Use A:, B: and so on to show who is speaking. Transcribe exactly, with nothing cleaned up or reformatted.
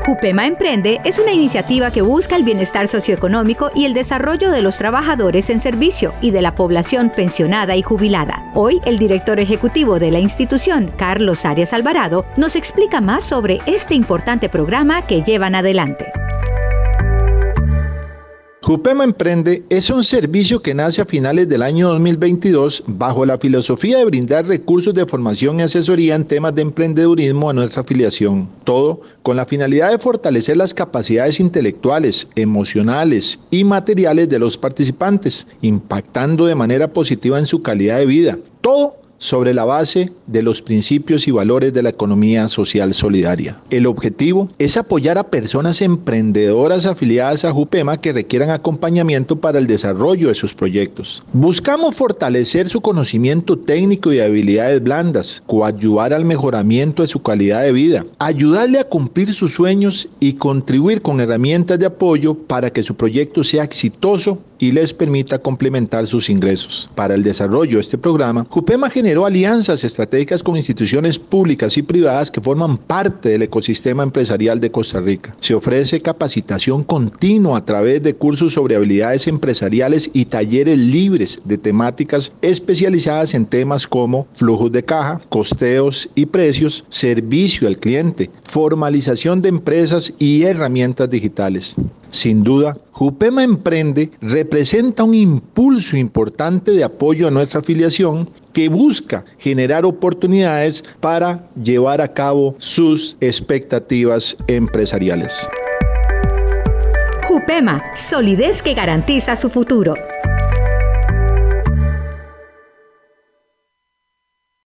A: Jupema Emprende es una iniciativa que busca el bienestar socioeconómico y el desarrollo de los trabajadores en servicio y de la población pensionada y jubilada. Hoy, el director ejecutivo de la institución, Carlos Arias Alvarado, nos explica más sobre este importante programa que llevan adelante.
B: Jupema Emprende es un servicio que nace a finales del año dos mil veintidós bajo la filosofía de brindar recursos de formación y asesoría en temas de emprendedurismo a nuestra afiliación. Todo con la finalidad de fortalecer las capacidades intelectuales, emocionales y materiales de los participantes, impactando de manera positiva en su calidad de vida. Todo sobre la base de los principios y valores de la economía social solidaria. El objetivo es apoyar a personas emprendedoras afiliadas a Jupema que requieran acompañamiento para el desarrollo de sus proyectos. Buscamos fortalecer su conocimiento técnico y habilidades blandas, coadyuvar al mejoramiento de su calidad de vida, ayudarle a cumplir sus sueños y contribuir con herramientas de apoyo para que su proyecto sea exitoso y les permita complementar sus ingresos. Para el desarrollo de este programa, Jupema generó alianzas estratégicas con instituciones públicas y privadas que forman parte del ecosistema empresarial de Costa Rica. Se ofrece capacitación continua a través de cursos sobre habilidades empresariales y talleres libres de temáticas especializadas en temas como flujos de caja, costeos y precios, servicio al cliente, formalización de empresas y herramientas digitales. Sin duda, Jupema Emprende representa un impulso importante de apoyo a nuestra afiliación que busca generar oportunidades para llevar a cabo sus expectativas empresariales.
A: Jupema, solidez que garantiza su futuro.